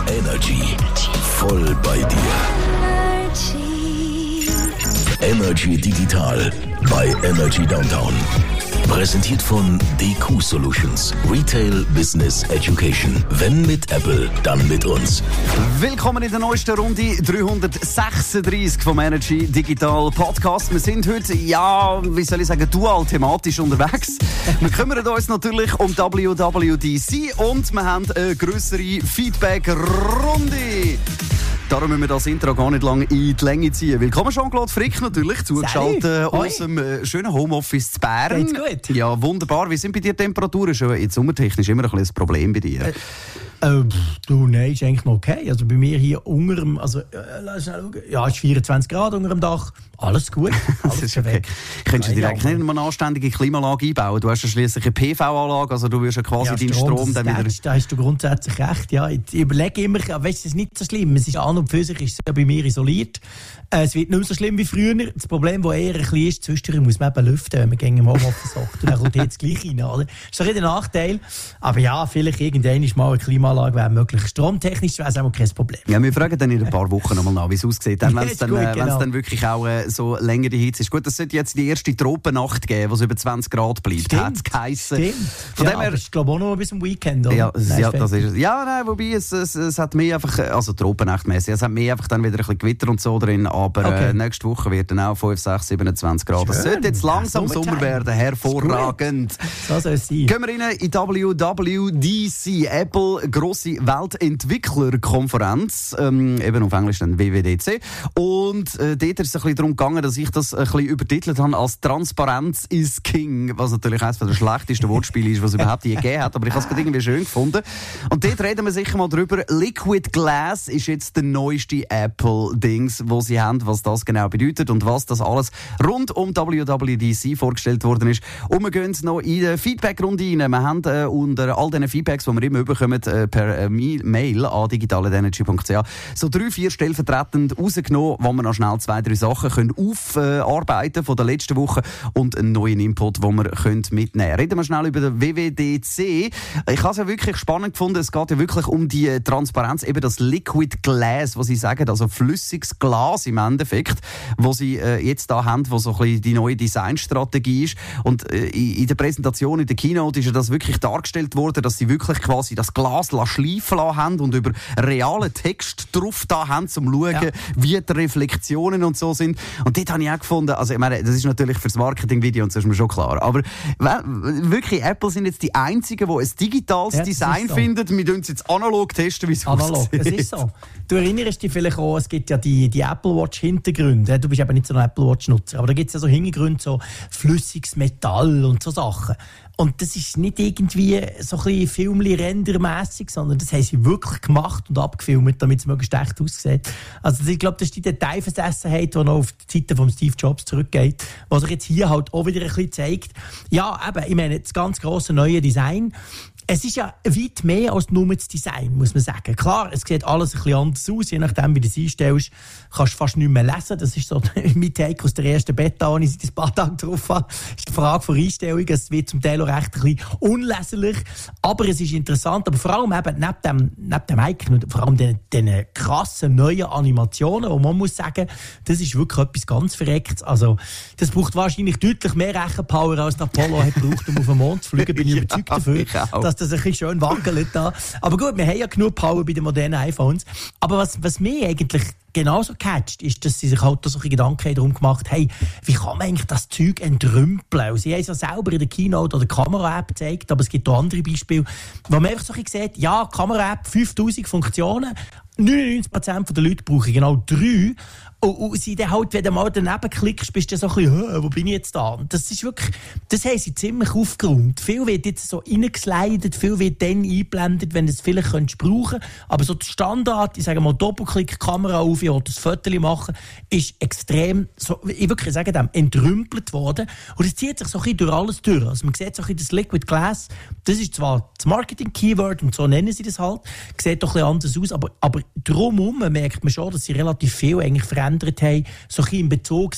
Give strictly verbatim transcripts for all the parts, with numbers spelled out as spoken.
Energy. Voll bei dir. Energy Digital bei Energy Downtown. Präsentiert von D Q Solutions. Retail Business Education. Wenn mit Apple, dann mit uns. Willkommen in der neuesten Runde dreihundertsechsunddreißig vom Energy Digital Podcast. Wir sind heute, ja, wie soll ich sagen, dual thematisch unterwegs. Wir kümmern uns natürlich um W W D C und wir haben eine grössere Feedback-Runde. Darum müssen wir das Intro gar nicht lange in die Länge ziehen. Willkommen Jean-Claude Frick natürlich, zugeschaltet aus dem äh, schönen Homeoffice zu Bern. Geht's gut? Ja, wunderbar. Wie sind bei dir die Temperaturen? Schon jetzt sommertechnisch immer ein bisschen ein Problem bei dir. Äh, äh, du, nein, ist eigentlich noch okay. Also bei mir hier unter dem, also, äh, lass schnell schauen. Ja, es ist vierundzwanzig Grad unter dem Dach. Alles gut. Alles das ist okay. Könntest du dir eigentlich nicht mal eine anständige Klimaanlage einbauen? Du hast ja schliesslich eine P V-Anlage, also du wirst ja quasi ja, deinen Strom, Strom dann wieder... Da hast du grundsätzlich recht, ja. Ich überlege immer, weißt du, es ist nicht so schlimm. Es ist an und für sich ist es ja bei mir isoliert. Äh, es wird nicht mehr so schlimm wie früher. Das Problem, das eher ein bisschen ist, zwischendurch muss man eben lüften, wenn man gegen im Homeoffice hockt. Und dann kommt jetzt gleich rein, oder? Das ist doch ein Nachteil. Aber ja, vielleicht irgendwann ist mal eine Klimaanlage wäre möglich. Stromtechnisch wäre es auch kein Problem. Ja, wir fragen dann in ein paar Wochen nochmal nach, wie es aussieht. Wenn es dann, äh, genau. dann wirklich auch äh, so länger die Hitze ist. Gut, es sollte jetzt die erste Tropennacht geben, wo es über zwanzig Grad bleibt. Stimmt, stimmt. Von ja, dem her, aber ich glaube auch noch bis zum Weekend. Oder? Ja, nein, ja das ist es. Ja, nein, wobei es, es, es hat mehr einfach, also Tropennachtmäßig, es hat mehr einfach dann wieder ein bisschen Gewitter und so drin, aber okay. äh, nächste Woche wird dann auch fünf, sechs, siebenundzwanzig Grad. Es sollte jetzt langsam ja, Sommer werden, hervorragend. So soll es sein. Gehen wir rein in W W D C, Apple, grosse Weltentwicklerkonferenz, ähm, eben auf Englisch dann W W D C. Und äh, dort ist es ein bisschen darum gegangen, dass ich das ein bisschen übertitelt habe als Transparenz is King, was natürlich eines der schlechtesten Wortspiele ist, was es überhaupt je gegeben hat, aber ich habe es gerade irgendwie schön gefunden. Und dort reden wir sicher mal drüber. Liquid Glass ist jetzt der neueste Apple-Dings, wo sie haben, was das genau bedeutet und was das alles rund um W W D C vorgestellt worden ist. Und wir gehen noch in die Feedback-Runde rein. Wir haben äh, unter all diesen Feedbacks, die wir immer bekommen, äh, per äh, Mail an digital at energy punkt c h so drei, vier stellvertretend rausgenommen, wo wir noch schnell zwei, drei Sachen können aufarbeiten von der letzten Woche und einen neuen Input, den wir können mitnehmen können. Reden wir schnell über den W W D C. Ich habe es ja wirklich spannend gefunden. Es geht ja wirklich um die Transparenz, eben das Liquid Glass, was sie sagen, also flüssiges Glas im Endeffekt, wo sie äh, jetzt da haben, wo so ein bisschen die neue Designstrategie ist. Und äh, in der Präsentation, in der Keynote ist ja das wirklich dargestellt worden, dass sie wirklich quasi das Glas schleifen lassen haben und über realen Text drauf da haben, um zu schauen, ja. wie die Reflexionen und so sind. Und dort habe ich auch gefunden, also ich meine, das ist natürlich fürs Marketing-Video und so ist mir schon klar, aber wirklich, Apple sind jetzt die Einzigen, die ein digitales ja, Design so. finden. Wir testen es jetzt analog testen, wie es analog, aussieht. Es ist so. Du erinnerst dich vielleicht auch, es gibt ja die, die Apple Watch-Hintergründe. Du bist eben nicht so ein Apple Watch-Nutzer, aber da gibt es ja so Hintergründe, so flüssiges Metall und so Sachen. Und das ist nicht irgendwie so ein bisschen Filmli-Rendermässig, sondern das haben sie wirklich gemacht und abgefilmt, damit es möglichst echt aussieht. Also ich glaube, das ist die Detailversessenheit, die noch auf die Zeiten von Steve Jobs zurückgeht, was sich jetzt hier halt auch wieder ein bisschen zeigt. Ja, eben, ich meine, das ganz grosse neue Design. Es ist ja weit mehr als nur das Design, muss man sagen. Klar, es sieht alles ein bisschen anders aus, je nachdem, wie du es einstellst, kannst du fast nicht mehr lesen. Das ist so mein Take aus der ersten Beta, als ich ein paar Tage drauf habe. Das ist die Frage von Einstellungen. Es wird zum Teil auch recht ein bisschen unleserlich. Aber es ist interessant. Aber vor allem eben neben dem, neben dem Icon und vor allem den, den krassen neuen Animationen, wo man muss sagen, das ist wirklich etwas ganz Verrecktes. Also, das braucht wahrscheinlich deutlich mehr Rechenpower, als Apollo hat gebraucht, um auf den Mond zu fliegen. Bin ich überzeugt ja, dafür, dass das ein bisschen schön wackelt da. Aber gut, wir haben ja genug Power bei den modernen iPhones. Aber was, was mich eigentlich genauso catcht, ist, dass sie sich halt solche Gedanken darum gemacht haben, wie kann man eigentlich das Zeug entrümpeln? Und sie haben es ja selber in der Keynote oder Kamera-App gezeigt, aber es gibt auch andere Beispiele, wo man einfach so ein bisschen sieht, ja, Kamera-App, fünftausend Funktionen, neunundneunzig Prozent der Leute brauchen genau drei. Und, und sie dann halt, wenn du mal daneben klickst, bist du so ein bisschen, wo bin ich jetzt da? Und das ist wirklich, das haben sie ziemlich aufgeräumt. Viel wird jetzt so reingeslidet, viel wird dann eingeblendet, wenn du es vielleicht könntest brauchen. Aber so der Standard, ich sage mal, Doppelklick, Kamera auf, ich will das Foto machen, ist extrem, so, ich wirklich sage dem, entrümpelt worden. Und es zieht sich so ein bisschen durch alles durch. Also man sieht so ein bisschen das Liquid Glass, das ist zwar das Marketing-Keyword und so nennen sie das halt, sieht doch ein bisschen anders aus, aber, aber drumherum merkt man schon, dass sie relativ viel eigentlich verändert haben, so ein bisschen in Bezug sich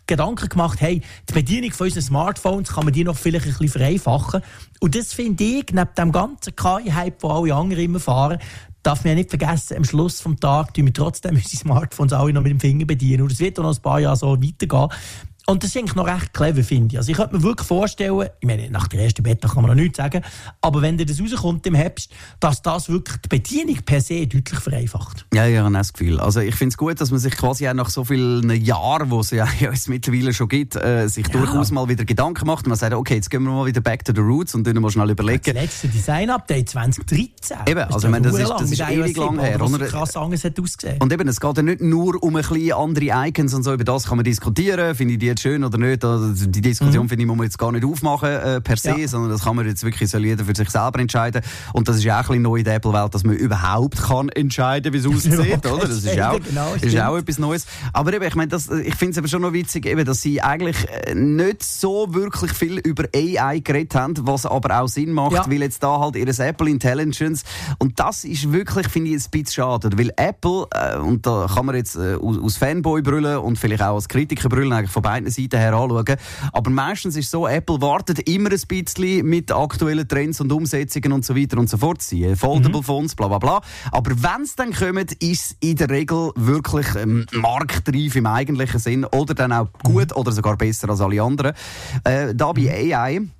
Gedanken gemacht, hey, die Bedienung von unseren Smartphones kann man die noch vielleicht ein bisschen vereinfachen. Und das finde ich, neben dem ganzen K I-Hype, den alle anderen immer fahren, darf man ja nicht vergessen, am Schluss des Tages tun wir trotzdem unsere Smartphones alle noch mit dem Finger bedienen. Und es wird auch noch ein paar Jahre so weitergehen. Und das ist eigentlich noch recht clever, finde ich. Also ich könnte mir wirklich vorstellen, ich meine, nach der ersten Beta kann man noch nichts sagen, aber wenn das rauskommt im Herbst, dass das wirklich die Bedienung per se deutlich vereinfacht. Ja, ja, ich habe das Gefühl. Also ich finde es gut, dass man sich quasi auch nach so vielen Jahren, wo es ja jetzt mittlerweile schon gibt, äh, sich ja. durchaus mal wieder Gedanken macht. Man sagt, okay, jetzt gehen wir mal wieder back to the roots und dann mal schnell überlegen. Das letzte Design-Update zwanzig dreizehn. Eben, also ich meine, das ist, das ist ewig lang her. Oder? So krass anders hat ausgesehen. Und eben, es geht ja nicht nur um ein bisschen andere Icons und so, über das kann man diskutieren, finde ich die jetzt schön oder nicht. Die Diskussion, mhm. finde ich, muss man jetzt gar nicht aufmachen äh, per se, ja. sondern das kann man jetzt wirklich soll jeder für sich selber entscheiden. Und das ist ja auch ein bisschen neu in der Apple-Welt, dass man überhaupt kann entscheiden, wie es aussieht, oder? Das ist auch, genau, ist auch etwas Neues. Aber eben, ich meine, das, ich finde es aber schon noch witzig, eben, dass sie eigentlich nicht so wirklich viel über A I geredet haben, was aber auch Sinn macht, ja. weil jetzt da halt ihres Apple Intelligence, und das ist wirklich, finde ich, ein bisschen schade, weil Apple, äh, und da kann man jetzt äh, aus, aus Fanboy brüllen und vielleicht auch als Kritiker brüllen, eigentlich von beiden Seiten her anschauen. Aber meistens ist es so, Apple wartet immer ein bisschen mit aktuellen Trends und Umsetzungen und so weiter und so fort. Sie Foldable mhm. Phones, bla bla bla. Aber wenn es dann kommt, ist es in der Regel wirklich ähm, marktreif im eigentlichen Sinn oder dann auch gut mhm. oder sogar besser als alle anderen. Äh, da bei A I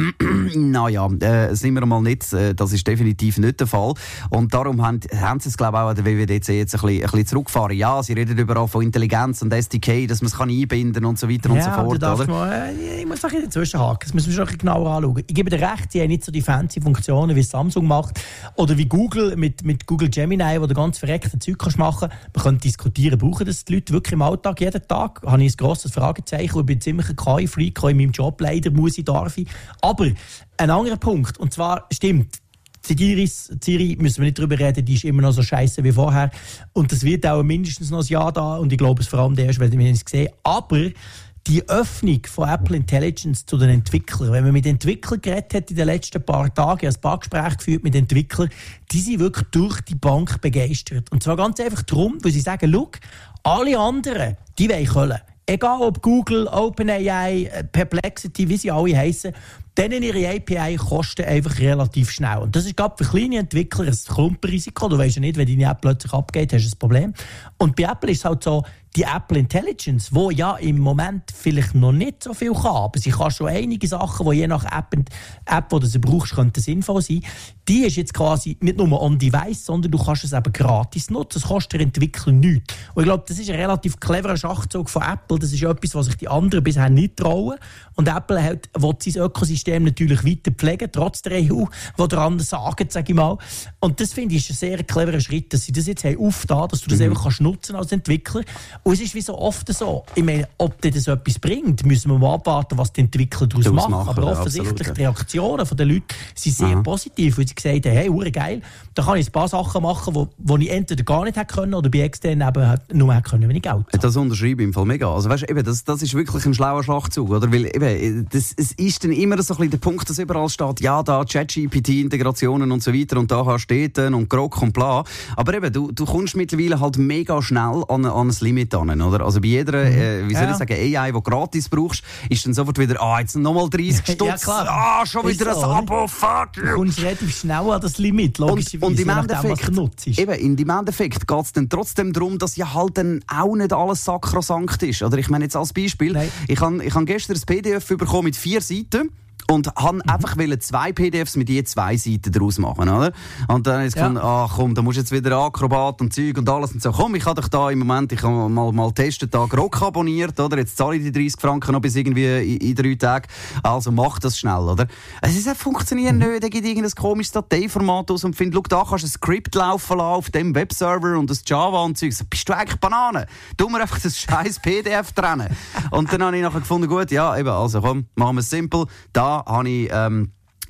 naja, äh, sind wir mal nicht, äh, das ist definitiv nicht der Fall. Und darum haben, haben sie es, glaube ich, auch an der W W D C jetzt ein bisschen, ein bisschen zurückgefahren. Ja, sie reden überall von Intelligenz und S D K, dass man es kann einbinden kann und so weiter ja, und so fort. Oder? Mal, ich muss ein bisschen dazwischenhaken, das müssen wir schon ein bisschen genauer anschauen. Ich gebe dir recht, sie haben nicht so die fancy Funktionen, wie Samsung macht oder wie Google mit, mit Google Gemini, wo du ganz verreckte Zeug kannst machen. Man könnte diskutieren, brauchen das die Leute wirklich im Alltag, jeden Tag? Habe ich ein grosses Fragezeichen. Ich bin ziemlich ein K I-Freak, in meinem Job leider, muss ich, darf ich. Aber ein anderer Punkt, und zwar stimmt, die Siri, müssen wir nicht darüber reden, die ist immer noch so scheiße wie vorher. Und das wird auch mindestens noch ein Jahr da, und ich glaube es vor allem erst, weil wir es sehen. Aber die Öffnung von Apple Intelligence zu den Entwicklern, wenn man mit Entwicklern geredet hat in den letzten paar Tagen, ein paar Gespräche geführt mit Entwicklern, die sind wirklich durch die Bank begeistert. Und zwar ganz einfach darum, weil sie sagen, schau, alle anderen, die wollen können. Egal ob Google, OpenAI, Perplexity, wie sie alle heissen, denen ihre A P I kosten einfach relativ schnell. Und das ist gerade für kleine Entwickler ein Klumpenrisiko. Du weisst ja nicht, wenn deine App plötzlich abgeht, hast du ein Problem. Und bei Apple ist es halt so, die Apple Intelligence, die ja im Moment vielleicht noch nicht so viel kann, aber sie kann schon einige Sachen, die je nach App, App die du sie brauchst, könnten sinnvoll sein, die ist jetzt quasi nicht nur on-device, sondern du kannst es eben gratis nutzen. Das kostet der Entwickler nichts. Und ich glaube, das ist ein relativ cleverer Schachzug von Apple. Das ist etwas, was sich die anderen bisher nicht trauen. Und Apple hat, will sein Ökosystem natürlich weiter pflegen, trotz der E U, die daran sagen, sage ich mal. Und das finde ich ist ein sehr cleverer Schritt, dass sie das jetzt haben aufgetan, dass du das mhm. einfach kannst nutzen als Entwickler. Und es ist wie so oft so, ich meine, ob dir das etwas bringt, müssen wir mal abwarten, was die Entwickler daraus machen. machen. Aber offensichtlich, absolut, ja. Die Reaktionen der Leute sind sehr Aha. positiv, weil sie gesagt haben, hey, hure geil, da kann ich ein paar Sachen machen, wo, wo ich entweder gar nicht hätte können oder bei externen eben nur hätte können, wenn ich Geld habe. Das unterschreibe ich im Fall mega. Also weißt, eben, das, das ist wirklich ein schlauer Schachzug, oder? Weil eben, das, es ist dann immer so ein bisschen der Punkt, dass überall steht, ja, da ChatGPT-Integrationen und so weiter und da hast du Daten und Grok und bla. Aber eben, du, du kommst mittlerweile halt mega schnell an, an ein Limit an, oder? Also bei jeder, mhm. äh, wie soll ja. ich sagen, A I, die gratis brauchst, ist dann sofort wieder, ah, jetzt nochmal dreißig Stutz, ja, ah, schon ist wieder so, ein Abo, fuck you. Du kommst relativ schnell an das Limit, logischerweise, und, und im Endeffekt, eben, in dem Endeffekt geht es dann trotzdem darum, dass ja halt dann auch nicht alles sakrosankt ist. Oder ich meine jetzt als Beispiel, Nein. ich habe ich hab gestern ein P D F bekommen mit vier Seiten. Und han mhm. einfach zwei P D Fs mit je zwei Seiten daraus machen, oder? Und dann ist gefunden, ja. ach komm, da musst du jetzt wieder Akrobat und Zeug und alles und so. Komm, ich habe dich da im Moment, ich habe mal, mal testet, da Grok abonniert, oder? Jetzt zahle ich die dreißig Franken noch bis irgendwie in, in drei Tagen. Also mach das schnell, oder? Es ist, funktioniert mhm. nicht, da gibt irgendein komisches Dateiformat aus und findet, schau, da kannst du ein Skript laufen lassen auf dem Webserver und das Java und Zeug. So, bist du eigentlich Banane? Tu mir einfach das scheiß P D F trennen. Und dann habe ich nachher gefunden, gut, ja, eben, also komm, machen wir es simpel. Da habe ich ähm,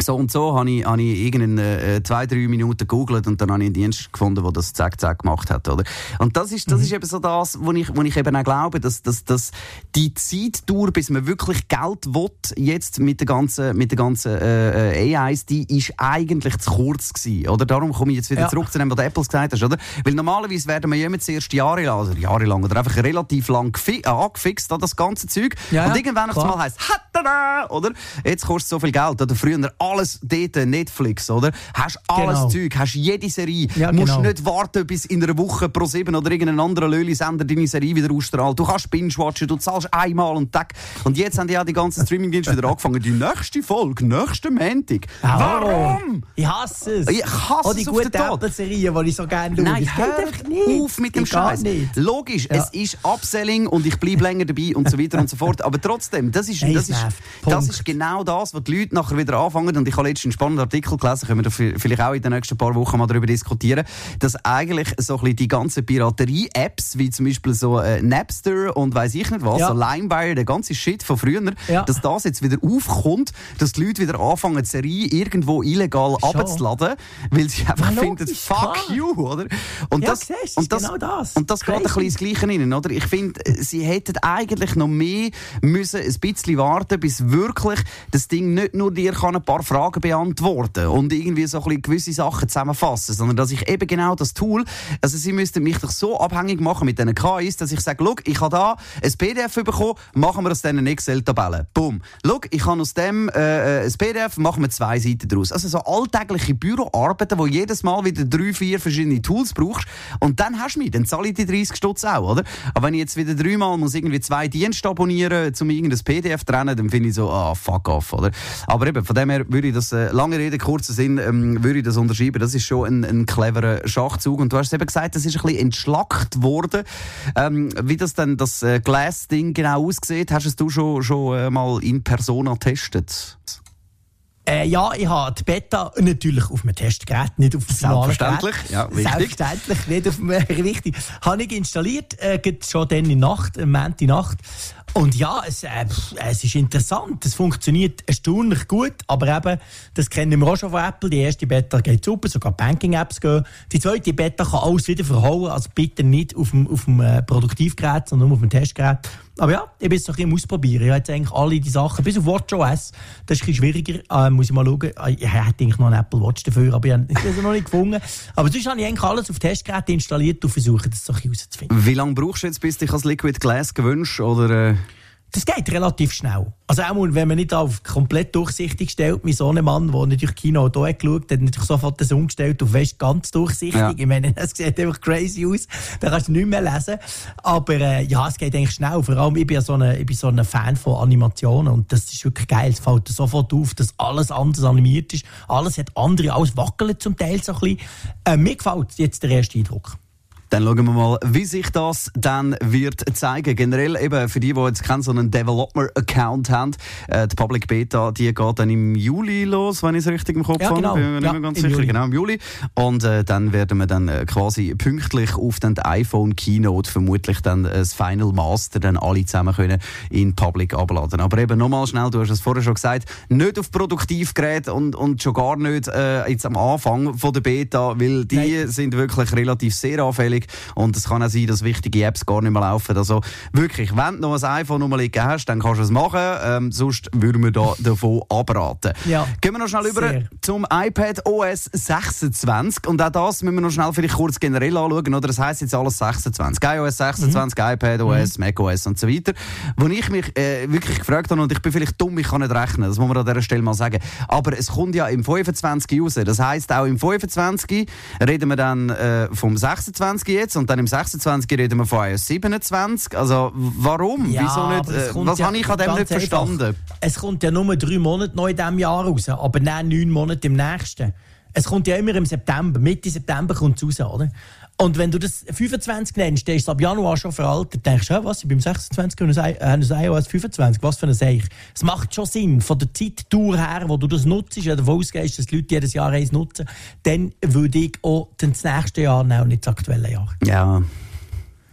so und so habe ich, hab ich irgendeine äh, zwei, drei Minuten gegoogelt und dann habe ich einen Dienst gefunden, der das zack, zack gemacht hat, oder? Und das ist, das mhm. ist eben so das, wo ich, wo ich eben auch glaube, dass, dass, dass die Zeitdauer, bis man wirklich Geld will, jetzt mit den ganzen, mit den ganzen äh, A Is, die ist eigentlich zu kurz gewesen, oder? Darum komme ich jetzt wieder ja. zurück zu dem, was du Apple gesagt hast, oder? Weil normalerweise werden wir ja immer zuerst jahrelang, also jahrelang oder einfach relativ lang gefi- äh, angefixt an das ganze Zeug. Ja, und irgendwann auf einmal heisst es, oder? Jetzt kostet es so viel Geld, oder? Früher alles dort, Netflix, oder? Hast alles genau. Zeug, hast jede Serie. Ja, musst genau. nicht warten, bis in einer Woche pro sieben oder irgendein anderer Löli-Sender deine Serie wieder ausstrahlt. Du kannst binge-watchen, du zahlst einmal und Tag. Und jetzt haben die auch die ganzen Streaming-Dienste wieder angefangen. Die nächste Folge, nächsten Montag. Oh, warum? Ich hasse es. Ich hasse oh, die es auf den Tod. Die gute Serien, die ich so gerne schaue. Nein, hör nicht. Auf mit dem Scheiß. Logisch, ja. es ist Upselling und ich bleibe länger dabei und so weiter und so fort. Aber trotzdem, das ist, das ist, das ist genau das, was die Leute nachher wieder anfangen. Und ich habe letztens einen spannenden Artikel gelesen, können wir da vielleicht auch in den nächsten paar Wochen mal darüber diskutieren, dass eigentlich so ein bisschen die ganzen Piraterie-Apps, wie zum Beispiel so äh, Napster und weiss ich nicht was, ja. so Limewire, der ganze Shit von früher, ja. dass das jetzt wieder aufkommt, dass die Leute wieder anfangen, die Serie irgendwo illegal abzuladen, weil sie einfach ja, finden, fuck klar. you, oder? Und ja, das, siehst, und das, genau das. Und das geht ein bisschen ins Gleiche rein, oder? Ich finde, sie hätten eigentlich noch mehr müssen ein bisschen warten, bis wirklich das Ding nicht nur dir kann ein paar Fragen beantworten und irgendwie so ein bisschen gewisse Sachen zusammenfassen, sondern dass ich eben genau das Tool, also sie müssten mich doch so abhängig machen mit diesen K Is, dass ich sage, schau, ich habe da ein P D F bekommen, machen wir aus diesen Excel-Tabellen. Boom. Schau, ich habe aus dem äh, ein P D F, machen wir zwei Seiten daraus. Also so alltägliche Büroarbeiten, wo jedes Mal wieder drei, vier verschiedene Tools brauchst und dann hast du mich, dann zahle ich die dreißig Stutz auch, oder? Aber wenn ich jetzt wieder dreimal muss irgendwie zwei Dienste abonnieren, um irgendein P D F zu trennen, dann finde ich so, ah, fuck off, oder? Aber eben, von dem her würde ich das, äh, lange Rede, kurzer Sinn, ähm, würde ich das unterschreiben. Das ist schon ein, ein cleverer Schachzug. Und du hast eben gesagt, das ist ein bisschen entschlackt worden. Ähm, wie das dann, das äh, Glass-Ding genau aussieht, hast es du schon, schon äh, mal in Persona getestet? Äh, ja, ich habe die Beta natürlich auf dem Testgerät, nicht auf dem finalen Gerät. Selbstverständlich, ja, wichtig. Selbstverständlich, nicht auf dem richtig. Habe ich installiert, äh, schon dann in Nacht, am Montagnacht. Und ja, es, äh, es ist interessant. Es funktioniert erstaunlich gut, aber eben, das kennen wir auch schon von Apple. Die erste Beta geht super, sogar Banking-Apps gehen. Die zweite Beta kann alles wieder verhauen, also bitte nicht auf dem, auf dem äh, Produktivgerät, sondern nur auf dem Testgerät. Aber ja, ich bin es doch ein bisschen ausprobieren. Ich habe jetzt eigentlich alle die Sachen, bis auf WatchOS, das ist ein bisschen schwieriger, äh, muss ich mal schauen. Ich hätte eigentlich noch einen Apple Watch dafür, aber ich habe es noch nicht gefunden. Aber sonst habe ich eigentlich alles auf Testgeräte installiert und versuche, das so ein bisschen herauszufinden. Wie lange brauchst du jetzt, bis du dich als Liquid Glass gewünscht, oder? Äh Das geht relativ schnell. Also auch wenn man nicht auf komplett durchsichtig stellt, mein Sohnemann, der natürlich Kino hier geschaut hat, hat natürlich sofort das umgestellt auf weißt, ganz durchsichtig. Ja. Ich meine, das sieht einfach crazy aus. Da kannst du nicht mehr lesen. Aber äh, ja, es geht eigentlich schnell. Vor allem, ich bin ja so ein so eine Fan von Animationen und das ist wirklich geil. Es fällt sofort auf, dass alles anders animiert ist. Alles hat andere, alles wackelt zum Teil so ein bisschen. Äh, mir gefällt jetzt der erste Eindruck. Dann schauen wir mal, wie sich das dann wird zeigen. Generell eben für die, die jetzt keinen so einen Developer-Account haben, äh, die Public Beta, die geht dann im Juli los, wenn ich es richtig im Kopf ja, genau. habe. Bin mir nicht ja, mehr ganz im sicher. Juli. Genau, im Juli. Und äh, dann werden wir dann äh, quasi pünktlich auf den iPhone Keynote vermutlich dann äh, das Final Master dann alle zusammen können in Public abladen. Aber eben nochmal schnell, du hast es vorher schon gesagt, nicht auf Produktivgeräte und, und schon gar nicht äh, jetzt am Anfang von der Beta, weil die Nein. sind wirklich relativ sehr anfällig. Und es kann auch sein, dass wichtige Apps gar nicht mehr laufen. Also wirklich, wenn du noch ein iPhone rumliegen hast, dann kannst du es machen. Ähm, sonst würden wir da davon abraten. Ja. Gehen wir noch schnell über zum iPad O S sechsundzwanzig. Und auch das müssen wir noch schnell vielleicht kurz generell anschauen. Oder das heisst jetzt alles sechsundzwanzig. iOS sechsundzwanzig, mhm. iPad O S, mhm. macOS und so weiter. Wo ich mich äh, wirklich gefragt habe, und ich bin vielleicht dumm, ich kann nicht rechnen, das muss man an dieser Stelle mal sagen. Aber es kommt ja im fünfundzwanzig raus. Das heisst, auch im fünfundzwanzig reden wir dann äh, vom sechsundzwanzig jetzt und dann im sechsundzwanzig reden wir von iOS siebenundzwanzig. Also warum? Ja, Wieso nicht? Äh, was ja habe ich an dem nicht verstanden? Einfach. Es kommt ja nur drei Monate noch in diesem Jahr raus, aber nicht neun Monate im nächsten. Es kommt ja immer im September, Mitte September kommt es raus, oder? Und wenn du das fünfundzwanzig nennst, dann ist es ab Januar schon veraltet. Dann denkst du, ja, was, ich bin sechsundzwanzig und ein iOS fünfundzwanzig, was für ein Seich. Es macht schon Sinn, von der Zeitdauer her, wo du das nutzt, wenn du davon ausgehst, dass die Leute jedes Jahr eins nutzen, dann würde ich auch das nächste Jahr nehmen und nicht das aktuelle Jahr. Ja.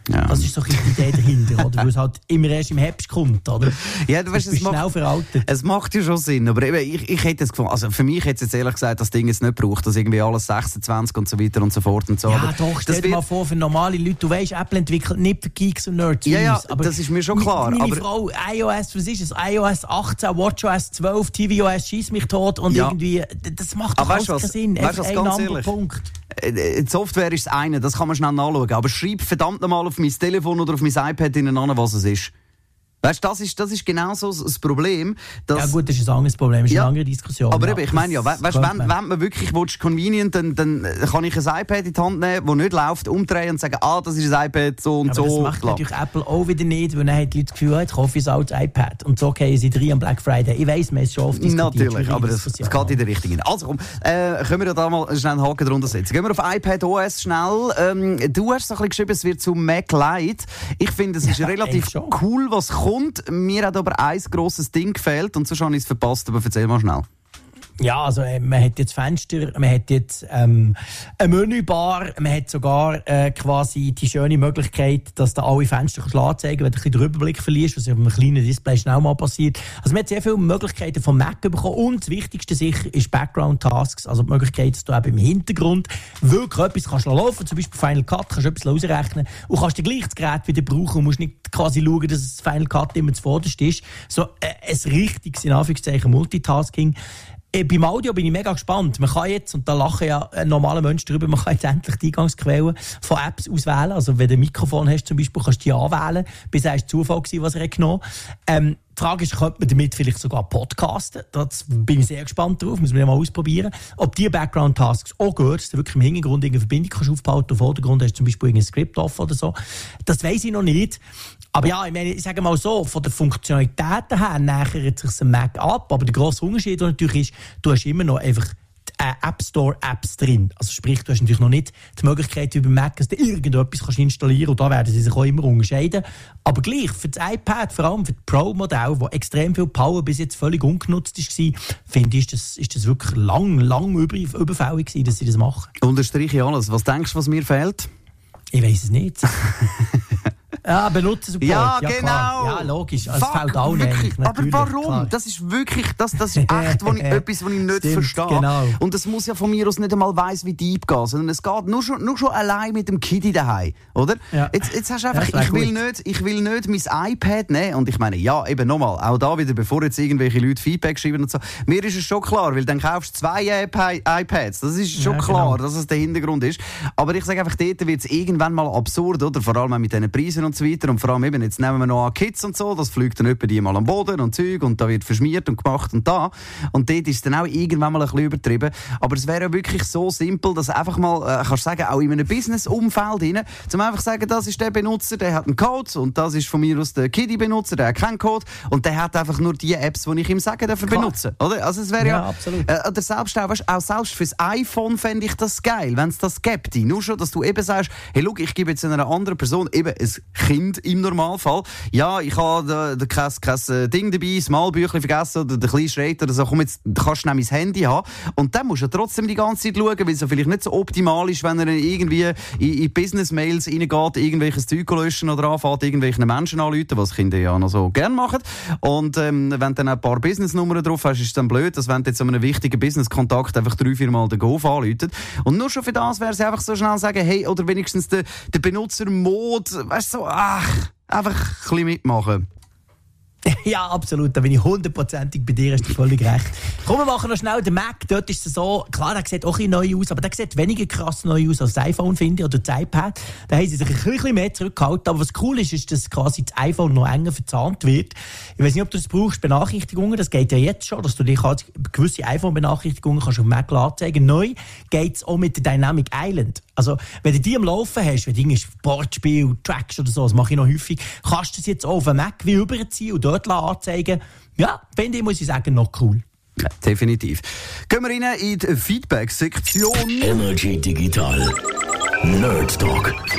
Ja. Das ist so die Idee dahinter, oder? Weil es halt immer erst im Herbst kommt, oder? Ja, du weißt, es es schnell macht, veraltet. es macht ja schon Sinn, aber eben, ich, ich hätte es gefunden, also für mich hätte es jetzt ehrlich gesagt das Ding jetzt nicht gebraucht, dass irgendwie alles sechsundzwanzig und so weiter und so fort und so. Ja, aber doch, stell dir mal vor, für normale Leute, du weißt, Apple entwickelt nicht für Geeks und Nerds. Ja, ja, aber das ist mir schon klar. Meine aber Frau, iOS, was ist es? iOS achtzehn, WatchOS zwölf, tvOS, schieß mich tot und Ja. irgendwie, das macht doch aber alles weißt keinen was, Sinn. weißt was, Ein ganz anderer ehrlich, Punkt. Äh, Die Software ist das eine, das kann man schnell nachschauen. Aber schreib verdammt nochmal auf mein Telefon oder auf mein iPad ineinander, was es ist. Weißt du, das ist, das ist genau so das Problem. Dass Ja gut, das ist ein anderes Problem, das ist Ja, eine andere Diskussion. aber ja, eben, ich meine ja, we weißt, wenn, man. wenn man wirklich willst, convenient, dann, dann kann ich ein iPad in die Hand nehmen, das nicht läuft, umdrehen und sagen, ah, das ist ein iPad, so und aber so. das macht bla. natürlich Apple auch wieder nicht, weil dann haben die Leute das Gefühl, jetzt kaufe ich ein altes iPad. Und so gehen sie rein am Black Friday. Ich weiss, man ist schon oft diskutiert. Natürlich, schwierige aber das, das Diskussion. geht in die Richtung. Also komm, äh, können wir ja da mal schnell einen Haken drunter setzen. Gehen wir auf iPadOS schnell. Ähm, du hast so ein bisschen geschrieben, es wird zu Mac Lite. Ich finde, es ist Ja, relativ eigentlich schon. cool, was kommt. Mir hat aber ein grosses Ding gefehlt und so habe ich es verpasst, aber erzähl mal schnell. Ja, also äh, man hat jetzt Fenster, man hat jetzt ähm, eine Menübar, man hat sogar äh, quasi die schöne Möglichkeit, dass du alle Fenster kannst anzeigen, wenn du ein bisschen den Überblick verlierst, was auf einem kleinen Display schnell mal passiert. Also man hat sehr viele Möglichkeiten vom Mac bekommen und das Wichtigste sicher ist Background Tasks, also die Möglichkeit, dass du eben im Hintergrund wirklich etwas kannst laufen, zum Beispiel Final Cut, kannst du etwas ausrechnen und kannst dir gleich das Gerät wieder brauchen und musst nicht quasi schauen, dass das Final Cut immer zuvorderst ist. So äh, ein richtiges, in Anführungszeichen, Multitasking. Äh, Beim Audio bin ich mega gespannt. Man kann jetzt, und da lachen ja ein normaler Mensch drüber, man kann jetzt endlich die Eingangsquellen von Apps auswählen. Also wenn du ein Mikrofon hast zum Beispiel, kannst du die anwählen. Bisher war es Zufall, was er genommen hat. Ähm, die Frage ist, könnte man damit vielleicht sogar podcasten? Da bin ich sehr gespannt drauf, muss man ja mal ausprobieren. Ob die Background-Tasks auch gehört, dass du wirklich im Hintergrund irgendeine Verbindung kannst aufbauen kannst, im Vordergrund hast du zum Beispiel irgendein Skript offen oder so. Das weiss ich noch nicht. Aber ja, ich meine, ich sage mal so, von der Funktionalitäten her nähert sich ein Mac ab, aber der grosse Unterschied der natürlich ist, du hast immer noch einfach die App Store Apps drin. Also sprich, du hast natürlich noch nicht die Möglichkeit wie beim Mac, dass du irgendetwas kannst installieren kannst, und da werden sie sich auch immer unterscheiden. Aber gleich, für das iPad, vor allem für das Pro-Modell, wo extrem viel Power bis jetzt völlig ungenutzt war, finde ich, ist das, ist das wirklich lang, lang über, überfällig gewesen, dass sie das machen. Unterstreiche ich alles. Was denkst du, was mir fehlt? Ich weiss es nicht. Ja, Benutzersupport. Ja, ja, genau. Klar. Ja, logisch. Also, es Fuck, fällt allen wirklich. eigentlich, Aber natürlich, warum? klar. Das ist wirklich, das, das ist echt wo ich, etwas, was ich nicht Stimmt, verstehe. genau. Und es muss ja von mir aus nicht einmal weiss, wie deep gehen, sondern es geht nur schon, nur schon allein mit dem Kiddy daheim, oder? Ja. Jetzt, jetzt hast du einfach, Ja, das ich wär will gut. nicht, ich will nicht mein iPad nehmen und ich meine, ja, eben nochmal, auch da wieder, bevor jetzt irgendwelche Leute Feedback schreiben und so, mir ist es schon klar, weil dann kaufst du zwei iP- iPads, das ist schon Ja, klar, genau. dass es der Hintergrund ist. Aber ich sage einfach, dort wird es irgendwann mal absurd, oder? Vor allem auch mit diesen Preisen und so weiter und vor allem eben, jetzt nehmen wir noch an Kids und so, das fliegt dann etwa die mal am Boden und Zeug und da wird verschmiert und gemacht und da. Und dort ist es dann auch irgendwann mal ein bisschen übertrieben. Aber es wäre ja wirklich so simpel, dass einfach mal, äh, kannst du sagen, auch in einem Business-Umfeld rein, zum einfach sagen, das ist der Benutzer, der hat einen Code und das ist von mir aus der Kiddie-Benutzer, der hat keinen Code und der hat einfach nur die Apps, die ich ihm sage, darf er Klar. benutzen. Oder? Also es wäre ja, Ja, absolut. Äh, oder selbst auch, weißt, auch selbst fürs iPhone fände ich das geil, wenn es das gäbe. Nur schon, dass du eben sagst, hey, schau, ich gebe jetzt einer anderen Person, eben ein Kind im Normalfall, ja, ich habe da, kein, kein Ding dabei, das Malbüchlein vergessen oder der kleine Schreit oder so, komm, jetzt kannst du noch mein Handy haben. Und dann musst du trotzdem die ganze Zeit schauen, weil es ja vielleicht nicht so optimal ist, wenn er irgendwie in, in Business-Mails reingeht, irgendwelches Zeug löschen oder anfängt, irgendwelchen Menschen anrufen, was Kinder ja noch so gerne machen. Und ähm, wenn du dann ein paar Business-Nummern drauf hast, ist es dann blöd, dass wenn du jetzt an einem wichtigen Business-Kontakt einfach drei, vier Mal den Golf anruft. Und nur schon für das wäre es einfach so schnell sagen, hey, oder wenigstens der, der Benutzer-Mode, weißt du, so, ach, einfach ein bisschen mitmachen. Ja, absolut. Da bin ich hundertprozentig bei dir, hast du völlig recht. Komm, wir machen noch schnell den Mac. Dort ist es so, klar, der sieht auch ein bisschen neu aus, aber der sieht weniger krass neu aus als das iPhone, finde ich, oder das iPad. Da haben sie sich ein bisschen mehr zurückgehalten. Aber was cool ist, ist, dass quasi das iPhone noch enger verzahnt wird. Ich weiß nicht, ob du das brauchst, Benachrichtigungen. Das geht ja jetzt schon, dass du dir halt gewisse iPhone-Benachrichtigungen kannst auf dem Mac anzeigen. Neu geht es auch mit der Dynamic Island. Also, wenn du die am Laufen hast, wenn du ein Sportspiel trackst oder so, das mache ich noch häufig, kannst du das jetzt auch auf den Mac wie überziehen und dort anzeigen. Ja, finde ich, muss ich sagen, noch cool. Ja, definitiv. Gehen wir rein in die Feedback-Sektion. Energy Digital Nerd Talk.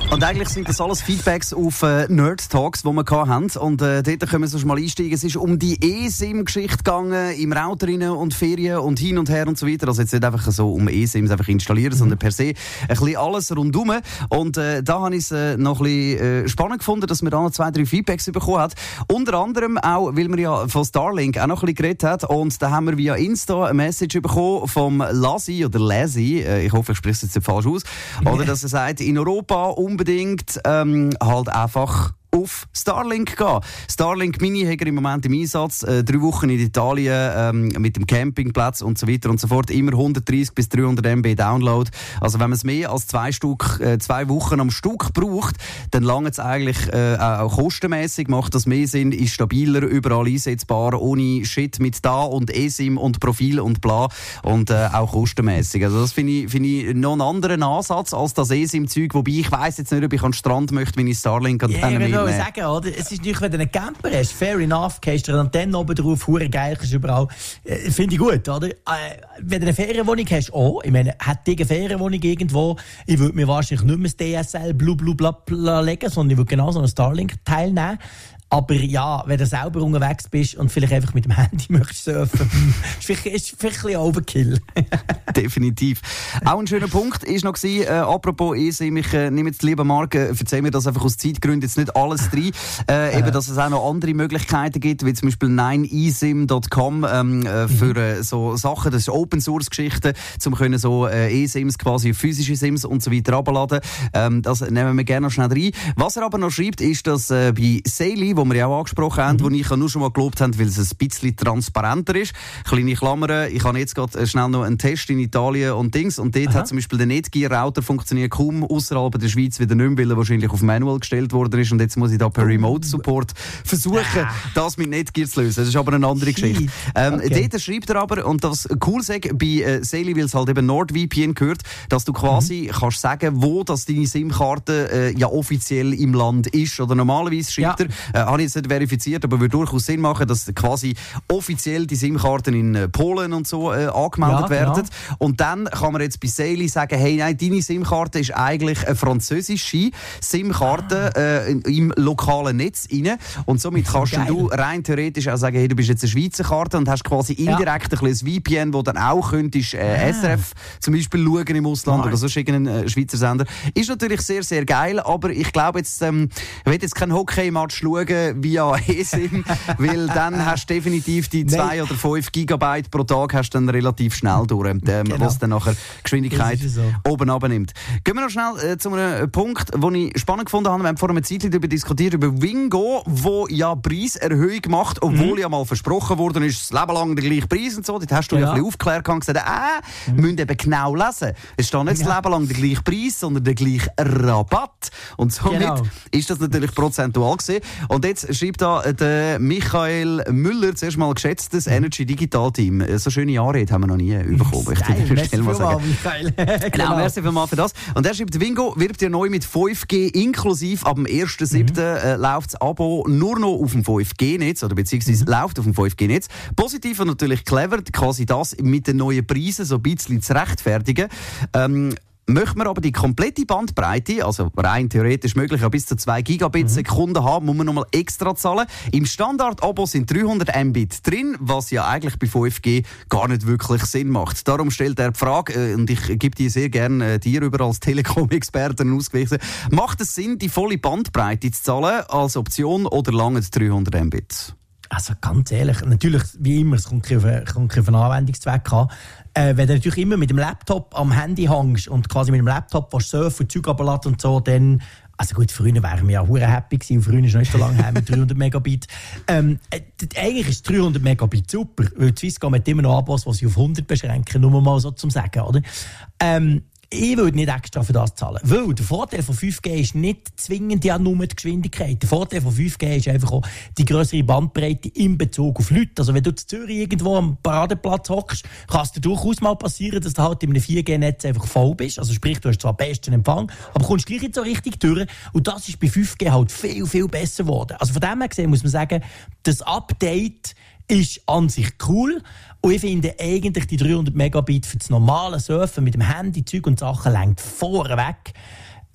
Und eigentlich sind das alles Feedbacks auf äh, Nerd Talks, die wir hatten. Und äh, dort können wir so mal einsteigen. Es ist um die eSIM-Geschichte gegangen, im Router rein und Ferien und hin und her und so weiter. Also jetzt nicht einfach so um eSIMs einfach installieren, mhm. sondern per se ein bisschen alles rundum. Und äh, da habe ich es äh, noch ein bisschen äh, spannend gefunden, dass wir da noch zwei, drei Feedbacks bekommen haben. Unter anderem auch, weil wir ja von Starlink auch noch ein bisschen geredet haben. Und da haben wir via Insta eine Message bekommen vom Lassi oder Lassi. Äh, ich hoffe, ich spreche es jetzt nicht falsch aus. Oder dass er sagt, in Europa unbedingt ähm, halt einfach auf Starlink gehen. Starlink Mini hat er im Moment im Einsatz. Äh, drei Wochen in Italien ähm, mit dem Campingplatz und so weiter und so fort. Immer hundertdreißig bis dreihundert Megabyte Download. Also wenn man es mehr als zwei, Stück, äh, zwei Wochen am Stück braucht, dann langt es eigentlich äh, auch kostenmäßig, macht das mehr Sinn, ist stabiler, überall einsetzbar, ohne Shit mit da und eSIM und Profil und bla und äh, auch kostenmäßig. Also das finde ich, find ich noch einen anderen Ansatz als das eSIM-Zeug, wobei ich weiss jetzt nicht, ob ich an den Strand möchte, wenn ich Starlink an yeah, den Ich sagen, oder? Es ist natürlich, wenn du einen Camper hast, fair enough, gehst du eine Antenne oben drauf, hure geil, kannst überall. Äh, Finde ich gut, oder? Äh, wenn du eine Ferienwohnung hast, oh, ich meine, hat die eine Ferienwohnung irgendwo, ich würde mir wahrscheinlich nicht mehr das D S L blub blub blub legen, sondern ich würde genau so einen Starlink teilnehmen. Aber ja, wenn du selber unterwegs bist und vielleicht einfach mit dem Handy möchtest surfen, ist vielleicht, ist vielleicht ein bisschen Overkill. Definitiv. Auch ein schöner Punkt war noch, äh, apropos eSIM, ich äh, nehme jetzt die liebe Marke, erzähl mir das einfach aus Zeitgründen jetzt nicht alles drin, äh, eben, dass es auch noch andere Möglichkeiten gibt, wie zum Beispiel nine e sim dot com ähm, äh, für äh, so Sachen, das ist Open-Source-Geschichten, um können so äh, eSIMs, quasi physische SIMs und so weiter abladen. Ähm, das nehmen wir gerne noch schnell rein. Was er aber noch schreibt, ist, dass äh, bei Saily, wo wir ja auch angesprochen haben, mhm. wo ich nur schon mal gelobt habe, weil es ein bisschen transparenter ist. Kleine Klammern, ich habe jetzt gerade schnell noch einen Test in Italien und Dings, und dort Aha. hat zum Beispiel der Netgear-Router funktioniert kaum außerhalb der Schweiz wieder nicht mehr, weil er wahrscheinlich auf Manual gestellt worden ist, und jetzt muss ich da per Remote-Support versuchen, ah. das mit Netgear zu lösen. Das ist aber eine andere Geschichte. Ähm, okay. Dort schreibt er aber, und das cool sagt, bei äh, Saily, weil es halt eben NordVPN gehört, dass du quasi mhm. kannst sagen, wo das deine SIM-Karte äh, ja offiziell im Land ist. Oder normalerweise schreibt ja. er, äh, habe ich jetzt nicht verifiziert, aber würde durchaus Sinn machen, dass quasi offiziell die SIM-Karten in äh, Polen und so äh, angemeldet ja, werden. Genau. Und dann kann man jetzt bei Saily sagen, hey, nein, deine SIM-Karte ist eigentlich eine französische SIM-Karte ah. äh, im lokalen Netz rein. Und somit kannst Geil. du rein theoretisch auch sagen, hey, du bist jetzt eine Schweizer Karte und hast quasi indirekt ja. ein bisschen V P N, wo dann auch könntest äh, ah. S R F zum Beispiel schauen im Ausland Nein. oder sonst irgendeinen äh, Schweizer Sender. Ist natürlich sehr, sehr geil, aber ich glaube jetzt, ähm, ich will jetzt keinen Hockey-Match schauen via eSIM, weil dann hast du definitiv die zwei oder fünf Gigabyte pro Tag hast dann relativ schnell durch, ähm, genau. was dann nachher Geschwindigkeit so. oben runter-nimmt. Gehen wir noch schnell äh, zu einem Punkt, den ich spannend gefunden habe. Wir haben vor einer Zeit darüber diskutiert, über Wingo, wo ja Preiserhöhung macht, obwohl mhm. ja mal versprochen worden ist, das Leben lang der gleiche Preis und so. Dort hast du ja, ja ein bisschen aufgeklärt und gesagt, äh, mhm. müssen eben genau lesen. Es steht nicht ja. das Leben lang der gleiche Preis, sondern der gleiche Rabatt. Und somit genau. ist das natürlich prozentual gesehen. Und jetzt schreibt da der Michael Müller, zuerst mal geschätztes Energy Digital Team. So schöne Anrede haben wir noch nie bekommen. Ich dir schnell mal sagen. Michael. Genau, merci vielmals für das. Und er schreibt, Wingo wirbt ja neu mit fünf G inklusiv. Ab dem ersten siebten Mhm. Äh, läuft das Abo nur noch auf dem fünf G Netz, oder beziehungsweise mhm. läuft auf dem fünf G Netz. Positiv und natürlich clever, quasi das mit den neuen Preisen so ein bisschen zu rechtfertigen. Ähm, Möchten wir aber die komplette Bandbreite, also rein theoretisch möglich, ja bis zu zwei Gigabit mhm. Sekunden haben, muss man nochmal extra zahlen. Im Standard-Abo sind dreihundert Mbit drin, was ja eigentlich bei fünf G gar nicht wirklich Sinn macht. Darum stellt er die Frage, äh, und ich gebe die sehr gerne äh, dir über als Telekom-Experten ausgewiesen, macht es Sinn, die volle Bandbreite zu zahlen als Option, oder lange dreihundert Mbit? Also ganz ehrlich, natürlich, wie immer, es kommt auf einen Anwendungszweck an. Äh, wenn du natürlich immer mit dem Laptop am Handy hängst und quasi mit dem Laptop was surfen und Zeug runterladen und so, dann, also gut, früher wären wir ja hure happy gewesen, früher ist noch nicht so lange her mit dreihundert Megabit. Ähm, äh, eigentlich ist dreihundert Megabit super, weil die Swisscom hat immer noch Abos, die sie auf hundert beschränken, nur mal so zum Sagen, oder? Ähm, Ich würde nicht extra für das zahlen. Weil der Vorteil von fünf G ist nicht zwingend ja nur die Geschwindigkeit. Der Vorteil von fünf G ist einfach auch die grössere Bandbreite in Bezug auf Leute. Also wenn du in Zürich irgendwo am Paradeplatz hockst, kann es dir durchaus mal passieren, dass du halt in einem vier G Netz einfach voll bist. Also sprich, du hast zwar besten Empfang, aber kommst gleich nicht so richtig durch. Und das ist bei fünf G halt viel, viel besser geworden. Also von dem her gesehen muss man sagen, das Update ist an sich cool. Und ich finde eigentlich die dreihundert Megabit für das normale Surfen mit dem Handy, Zeug und Sachen reicht vorweg.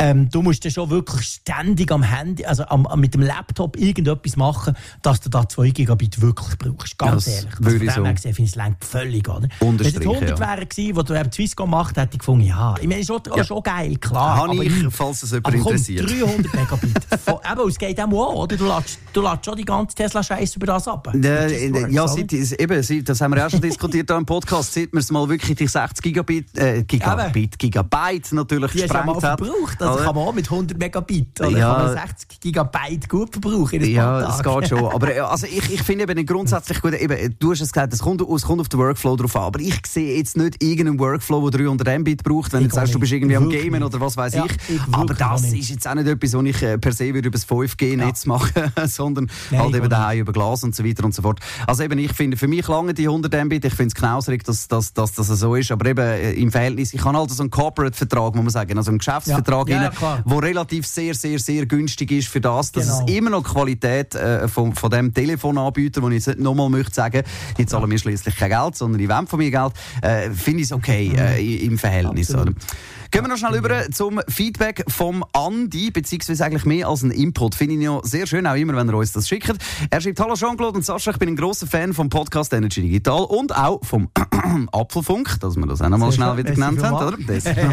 Ähm, du musst dann schon wirklich ständig am Handy, also am, mit dem Laptop irgendetwas machen, dass du da zwei Gigabit wirklich brauchst. Ganz das ehrlich. Würde ich so. Gesehen, finde ich, es reicht völlig. Oder? Wenn es jetzt hundert ja. wären gewesen, wo du eben Swisscom gemacht hätte ich gefunden, ja, ich meine, schon, ja. schon geil, klar. Habe ich, ich, falls es jemand aber komm, interessiert. dreihundert Megabit. Von, eben, es geht auch, oder? Du lässt, du lässt schon die ganze Tesla-Scheiße über das ab. Äh, works, ja, seit, eben, seit, das haben wir auch schon diskutiert hier im Podcast, seit man es mal wirklich die sechzig Gigabit, äh, Gigabit, Gigabyte natürlich die gesprengt hat. Die verbraucht, also kann man auch mit hundert Megabit, oder ja, kann man sechzig Gigabyte gut verbrauchen. Ja, das geht schon. Aber also ich, ich finde eben grundsätzlich gut, eben, du hast es gesagt, es kommt, es kommt auf den Workflow drauf an, aber ich sehe jetzt nicht irgendeinen Workflow, der dreihundert Mbit braucht, wenn ich du sagst, du bist irgendwie am Gamen oder was weiß ja, ich. ich aber das ist jetzt auch nicht etwas, was ich äh, per se würde über das fünf G-Netz ja. machen, sondern Nein, halt eben daheim über Glas und so weiter und so fort. Also eben, ich finde, für mich lange die hundert Mbit, ich finde es knauserig, dass, dass, dass das so ist, aber eben äh, im Verhältnis, ich habe halt so einen Corporate-Vertrag, muss man sagen, also einen Geschäftsvertrag, ja. Ja, rein, der relativ sehr, sehr, sehr günstig ist für das, dass genau. es immer noch Qualität äh, von, von dem Telefonanbieter, den ich jetzt nochmal möchte sagen, die zahlen mir schliesslich kein Geld, sondern die wollen von mir Geld, äh, finde ich es okay äh, im Verhältnis. Oder? Gehen wir noch schnell über zum Feedback vom Andi, beziehungsweise eigentlich mehr als ein Input. Finde ich ja sehr schön, auch immer, wenn er uns das schickt. Er schreibt: Hallo Jean-Claude und Sascha, ich bin ein grosser Fan vom Podcast Energy Digital und auch vom Apfelfunk, dass wir das auch noch mal schnell wieder genannt haben, oder?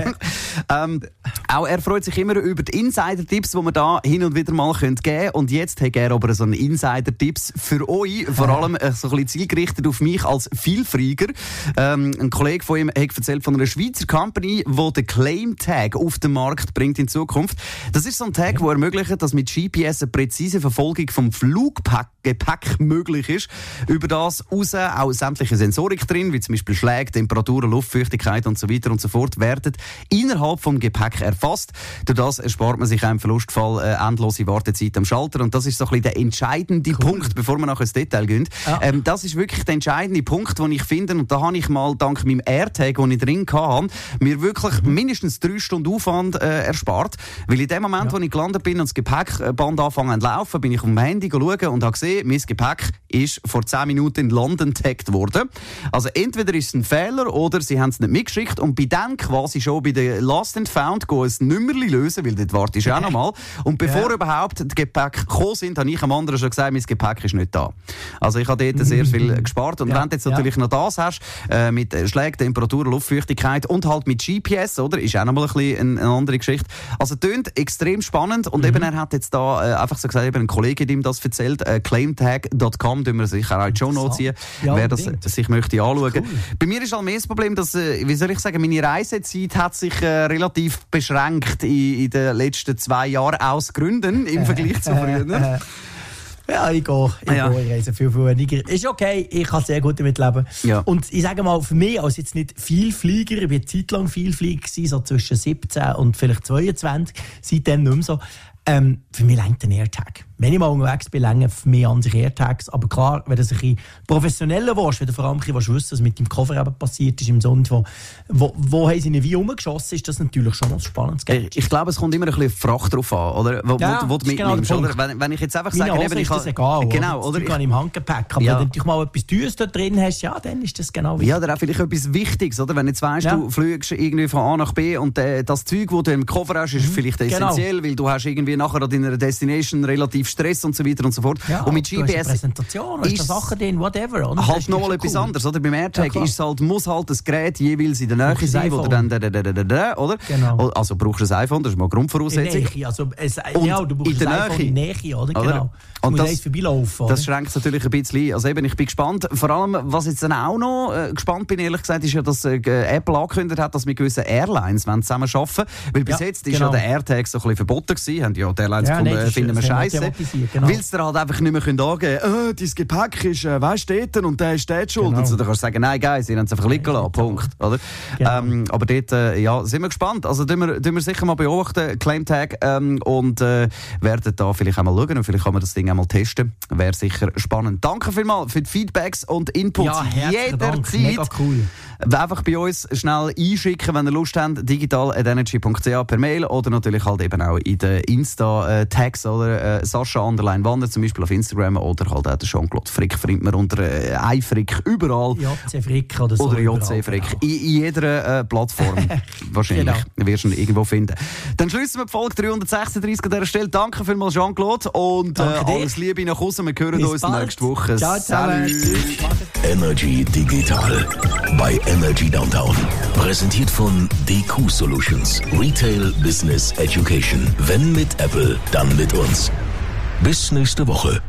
ähm, auch er freut sich immer über die Insider-Tipps, die wir da hin und wieder mal geben können. Und jetzt hat er aber so einen Insider-Tipps für euch, vor allem äh, so ein bisschen zielgerichtet auf mich als Vielflieger. Ähm, ein Kollege von ihm hat erzählt von einer Schweizer Company, die den Claim-Tag auf den Markt bringt in Zukunft. Das ist so ein Tag, der ermöglicht, dass mit G P S eine präzise Verfolgung vom Fluggepäck möglich ist. Über das raus auch sämtliche Sensorik drin, wie zum Beispiel Schläge, Temperaturen, Luftfeuchtigkeit und so weiter und so fort, werden innerhalb vom Gepäck erfasst. Durch das erspart man sich im Verlustfall äh, endlose Wartezeit am Schalter. Und das ist so ein bisschen der entscheidende cool. Punkt, bevor wir nachher ins Detail gehen. Ja. Ähm, das ist wirklich der entscheidende Punkt, den ich finde, und da habe ich mal dank meinem AirTag, den ich drin hatte, mir wirklich mhm. mindestens drei Stunden Aufwand äh, erspart. Weil in dem Moment, ja. wo ich gelandet bin und das Gepäckband anfangen zu laufen, bin ich auf dem Handy schauen und habe gesehen, mein Gepäck ist vor zehn Minuten in London getaggt worden. Also entweder ist es ein Fehler oder sie haben es nicht mitgeschickt und bei dann quasi schon bei der Lost and Found gehen ein Nummerli lösen, weil dort wartest du auch noch mal. Und bevor ja. überhaupt die Gepäck gekommen sind, habe ich am anderen schon gesagt, mein Gepäck ist nicht da. Also ich habe dort sehr viel gespart. Und ja. wenn du jetzt natürlich ja. noch das hast, äh, mit Schlägen, Temperatur, Luftfeuchtigkeit und halt mit G P S, oder? Ist auch noch mal ein bisschen eine, eine andere Geschichte. Also tönt extrem spannend und mhm. eben er hat jetzt da äh, einfach so gesagt, eben ein Kollege hat ihm das erzählt, äh, claimtag Punkt com, tun wir sicher auch in die Show Notes ziehen, ja, wer das äh, sich möchte anschauen. Cool. Bei mir ist halt mehr das Problem, dass, äh, wie soll ich sagen, meine Reisezeit hat sich äh, relativ beschränkt in, in den letzten zwei Jahren aus Gründen im Vergleich zu früher. Ja, ich gehe. Ich, ja. gehe, ich reise viel, viel weniger. Ist okay, ich kann sehr gut damit leben. Ja. Und ich sage mal, für mich als jetzt nicht viel Flieger, ich war eine Zeit lang viel Flieger, so zwischen siebzehn und vielleicht zweiundzwanzig, seitdem nicht mehr so. Ähm, für mich reicht ein AirTag. Wenn ich mal unterwegs bin, reichen für mich an sich AirTags. Aber klar, wenn du ein bisschen professioneller willst, wenn du vor allem ein bisschen wissen, was mit deinem Koffer eben passiert ist, im Sonne, wo, wo, wo haben sie ihn wie umgeschossen, ist das natürlich schon was Spannendes. Ich, ich glaube, es kommt immer ein bisschen auf die Fracht drauf an, oder? Wo, ja, wo, wo du mitnimmst, genau, oder? Wenn, wenn ich jetzt einfach sage, eben, ich kann... ist das egal, genau, oder? oder? Ich kann im Handgepäck. Aber ja. wenn du natürlich mal etwas Teures da drin hast, ja, dann ist das genau wichtig. Ja, oder auch vielleicht etwas Wichtiges, oder? Wenn du jetzt weißt, ja. du fliegst irgendwie von A nach B und äh, das Zeug, das du im Koffer hast, ist mhm. vielleicht essentiell, genau. weil du hast irgendwie nachher an deiner Destination relativ Stress und so weiter und so fort. Ja, und mit G P S du hast eine Präsentation, ist Sachen drin, whatever. Oder? Halt nochmal etwas cool. anderes, oder? Beim AirTag ja, ist halt, muss halt das Gerät jeweils in der Nähe sein, oder dann da, da, da, da, da, oder? Genau. Also brauchst du ein iPhone, das ist mal eine Grundvoraussetzung. In Nähe, also es, ja, du brauchst ein iPhone in Nähe, oder? oder? Genau. Und muss das, vorbeilaufen, oder? Das schränkt es natürlich ein bisschen ein. Also eben, ich bin gespannt. Vor allem, was jetzt dann auch noch äh, gespannt bin, ehrlich gesagt, ist ja, dass äh, Apple angekündigt hat, dass mit gewissen Airlines zusammen arbeiten wollen. Weil bis ja, jetzt ist genau. ja der AirTag so ein bisschen verboten gewesen. Haben ja die Airlines ja, gefunden, nee, finden wir scheiße. Genau. Weil sie dir halt einfach nicht mehr angeben können, oh, dein Gepäck ist, äh, weißt du, dort und der ist dort schuld. Genau. Und so, dann kannst du sagen, nein, Guys, ihr habt es einfach liegen lassen. Punkt. Oder? Genau. Ähm, aber dort, äh, ja, sind wir gespannt. Also, tun wir, tun wir sicher mal beobachten, ClaimTag, ähm, und äh, werden da vielleicht auch mal schauen und vielleicht kann man das Ding auch mal testen. Wäre sicher spannend. Danke vielmals für die Feedbacks und Inputs. Ja, jederzeit. Mega cool. Einfach bei uns schnell einschicken, wenn ihr Lust habt, digital at energy punkt c h per Mail oder natürlich halt eben auch in den Insta-Tags oder äh, Sascha Underline Wander zum Beispiel auf Instagram oder halt auch der Jean-Claude Frick findet man unter äh, iFrick überall. J C Frick oder so. Oder J C Frick. Genau. In, in jeder äh, Plattform wahrscheinlich. Genau. Wirst du ihn irgendwo finden. Dann schließen wir die Folge dreihundertsechsunddreißig an dieser Stelle. Danke vielmals, Jean-Claude. Und äh, alles Liebe nach Hause. Wir hören Bis uns bald. nächste Woche. Ciao, Salut. Energy Digital bei Energy Downtown. Präsentiert von D Q Solutions. Retail Business Education. Wenn mit Apple, dann mit uns. Bis nächste Woche.